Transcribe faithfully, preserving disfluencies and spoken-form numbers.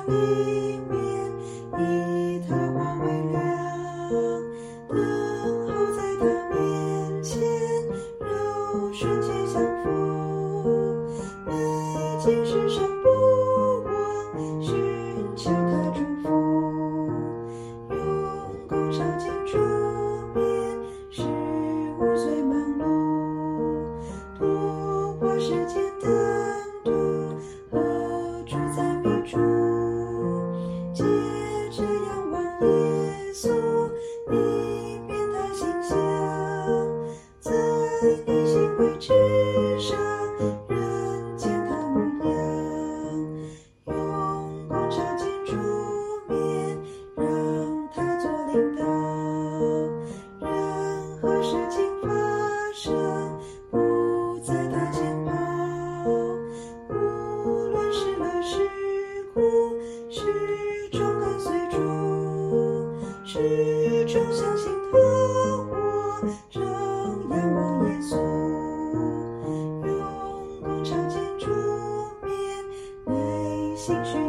里面，以他光为亮，等候在他面前，柔顺且相符。每件事上不忘寻求他祝福，用功常见主面，事物虽忙碌，多花时间等读和主赞美主，接着仰望耶稣，你变他形象，在你行为之上，人见他模样，用功常见主面，让他做领导，任何事情发生，不在他前跑，无论是乐是苦，始终跟随主，始终相信他活，常仰望耶稣，用功常见主面，内心需